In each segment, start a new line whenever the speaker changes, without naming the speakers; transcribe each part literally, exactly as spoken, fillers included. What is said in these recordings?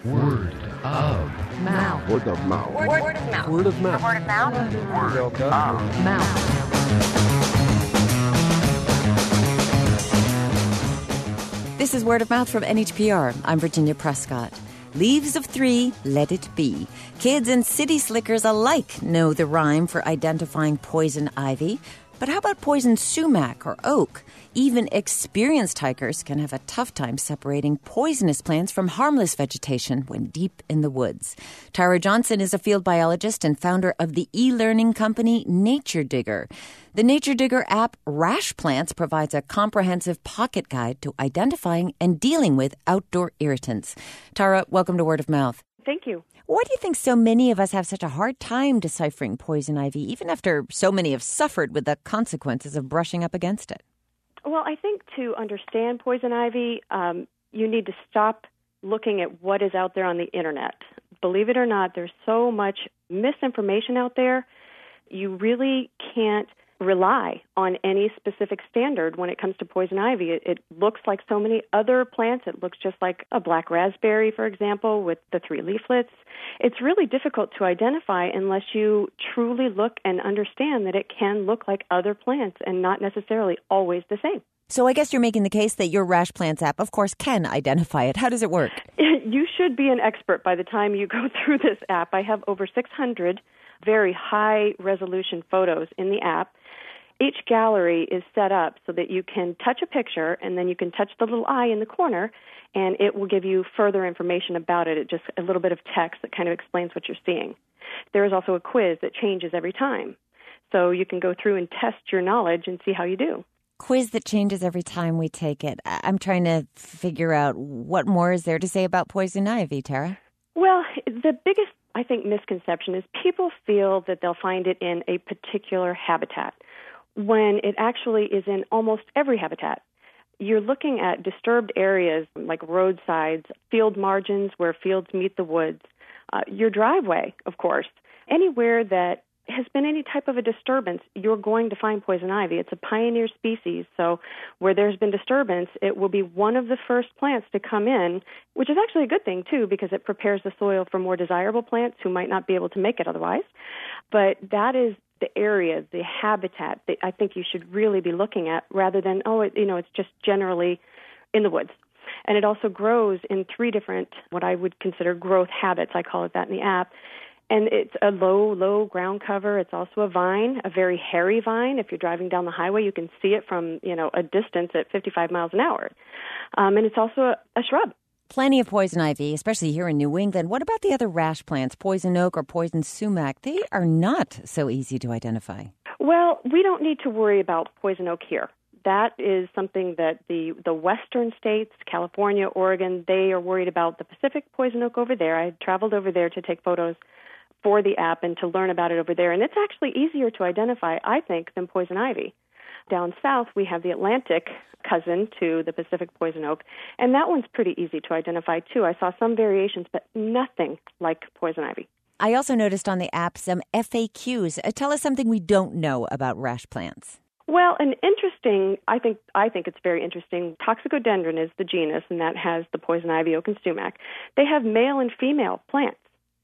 Word of
mouth.
Word of mouth.
Word, word of mouth.
Word of mouth.
Word of mouth.
Word of mouth.
Mouth.
This is Word of Mouth from N H P R. I'm Virginia Prescott. Leaves of three, let it be. Kids and city slickers alike know the rhyme for identifying poison ivy. But how about poison sumac or oak? Even experienced hikers can have a tough time separating poisonous plants from harmless vegetation when deep in the woods. Tara Johnson is a field biologist and founder of the e-learning company Nature Digger. The Nature Digger app Rash Plants provides a comprehensive pocket guide to identifying and dealing with outdoor irritants. Tara, welcome to Word of Mouth.
Thank you.
Why do you think so many of us have such a hard time deciphering poison ivy, even after so many have suffered with the consequences of brushing up against it?
Well, I think to understand poison ivy, um, you need to stop looking at what is out there on the Internet. Believe it or not, there's so much misinformation out there. You really can't rely on any specific standard when it comes to poison ivy. It, it looks like so many other plants. It looks just like a black raspberry, for example, with the three leaflets. It's really difficult to identify unless you truly look and understand that it can look like other plants and not necessarily always the same.
So I guess you're making the case that your Rash Plants app, of course, can identify it. How does it work?
You should be an expert by the time you go through this app. I have over six hundred very high-resolution photos in the app. Each gallery is set up so that you can touch a picture and then you can touch the little eye in the corner and it will give you further information about it. It just a little bit of text that kind of explains what you're seeing. There is also a quiz that changes every time. So you can go through and test your knowledge and see how you do.
Quiz that changes every time we take it. I'm trying to figure out what more is there to say about poison ivy, Tara?
Well, the biggest, I think, misconception is people feel that they'll find it in a particular habitat, when it actually is in almost every habitat. You're looking at disturbed areas like roadsides, field margins where fields meet the woods, uh, your driveway, of course. Anywhere that has been any type of a disturbance, you're going to find poison ivy. It's a pioneer species, so where there's been disturbance, it will be one of the first plants to come in, which is actually a good thing, too, because it prepares the soil for more desirable plants who might not be able to make it otherwise. But that is the area, the habitat that I think you should really be looking at rather than, oh, it, you know, it's just generally in the woods. And it also grows in three different, what I would consider growth habits. I call it that in the app. And it's a low, low ground cover. It's also a vine, a very hairy vine. If you're driving down the highway, you can see it from, you know, a distance at fifty-five miles an hour. Um, and it's also a, a shrub.
Plenty of poison ivy, especially here in New England. What about the other rash plants, poison oak or poison sumac? They are not so easy to identify.
Well, we don't need to worry about poison oak here. That is something that the, the western states, California, Oregon, they are worried about the Pacific poison oak over there. I traveled over there to take photos for the app and to learn about it over there. And it's actually easier to identify, I think, than poison ivy. Down south, we have the Atlantic cousin to the Pacific poison oak, and that one's pretty easy to identify, too. I saw some variations, but nothing like poison ivy.
I also noticed on the app some F A Qs. Uh, tell us something we don't know about rash plants.
Well, an interesting, I think I think it's very interesting, Toxicodendron is the genus, and that has the poison ivy, oak, and sumac. They have male and female plants.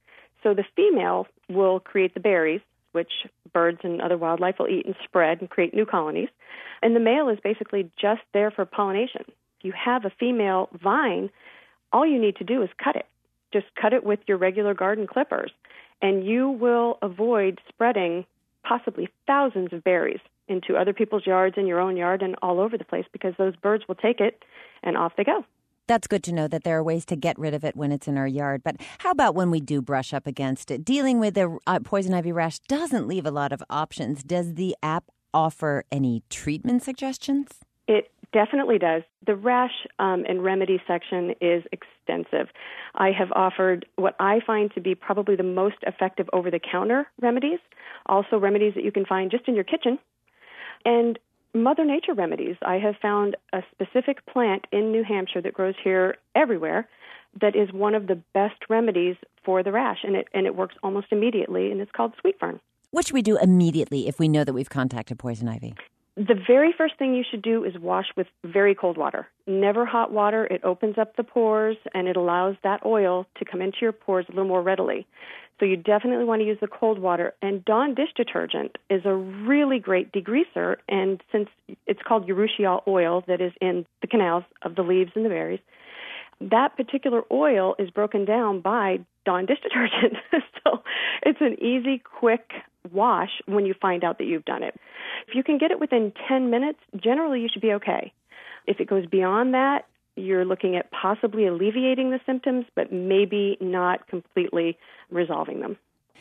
So the female will create the berries, which birds and other wildlife will eat and spread and create new colonies. And the male is basically just there for pollination. If you have a female vine, all you need to do is cut it. Just cut it with your regular garden clippers, and you will avoid spreading possibly thousands of berries into other people's yards, in your own yard, and all over the place, because those birds will take it and off they go.
That's good to know that there are ways to get rid of it when it's in our yard. But how about when we do brush up against it? Dealing with the uh, poison ivy rash doesn't leave a lot of options. Does the app offer any treatment suggestions?
It definitely does. The rash um, and remedy section is extensive. I have offered what I find to be probably the most effective over-the-counter remedies, also remedies that you can find just in your kitchen, and Mother Nature remedies. I have found a specific plant in New Hampshire that grows here everywhere that is one of the best remedies for the rash, and it and it works almost immediately, and it's called sweet fern.
What should we do immediately if we know that we've contacted poison ivy?
The very first thing you should do is wash with very cold water. Never hot water. It opens up the pores, and it allows that oil to come into your pores a little more readily. So you definitely want to use the cold water. And Dawn dish detergent is a really great degreaser, and since it's called urushiol oil that is in the canals of the leaves and the berries, that particular oil is broken down by Dawn dish detergent. So it's an easy, quick wash when you find out that you've done it. If you can get it within ten minutes, generally you should be okay. If it goes beyond that, you're looking at possibly alleviating the symptoms, but maybe not completely resolving them.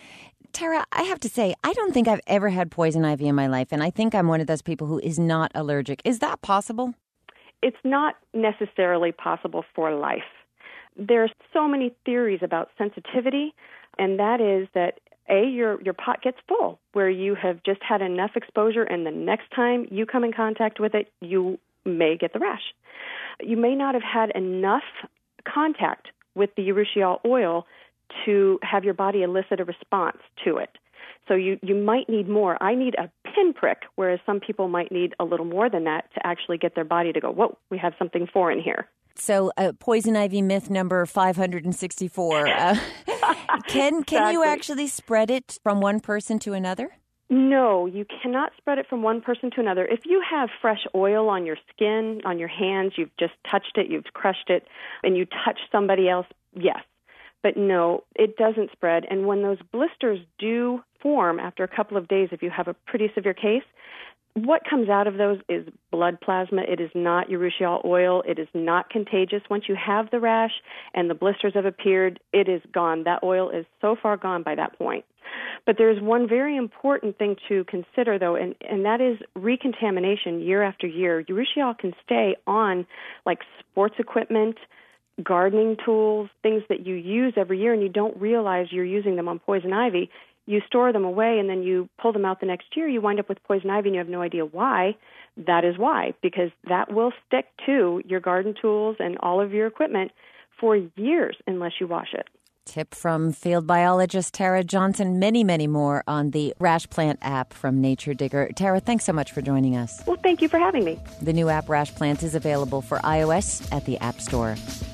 Tara, I have to say, I don't think I've ever had poison ivy in my life, and I think I'm one of those people who is not allergic. Is that possible?
It's not necessarily possible for life. There are so many theories about sensitivity, and that is that, A, your, your pot gets full, where you have just had enough exposure, and the next time you come in contact with it, you may get the rash. You may not have had enough contact with the urushiol oil to have your body elicit a response to it. So you, you might need more. I need a pinprick, whereas some people might need a little more than that to actually get their body to go, whoa, we have something foreign here.
So uh, poison ivy myth number five hundred sixty-four. Uh, can, can
exactly.
you actually spread it from one person to another?
No, you cannot spread it from one person to another. If you have fresh oil on your skin, on your hands, you've just touched it, you've crushed it, and you touch somebody else, yes. But no, it doesn't spread. And when those blisters do form after a couple of days, if you have a pretty severe case, what comes out of those is blood plasma. It is not urushiol oil. It is not contagious. Once you have the rash and the blisters have appeared, it is gone. That oil is so far gone by that point. But there's one very important thing to consider, though, and, and that is recontamination year after year. Urushiol can stay on, like, sports equipment, gardening tools, things that you use every year, and you don't realize you're using them on poison ivy. You store them away, and then you pull them out the next year. You wind up with poison ivy, and you have no idea why. That is why, because that will stick to your garden tools and all of your equipment for years unless you wash it.
Tip from field biologist Tara Johnson. Many, many more on the Rash Plant app from Nature Digger. Tara, thanks so much for joining us.
Well, thank you for having me.
The new app Rash Plant is available for iOS at the App Store.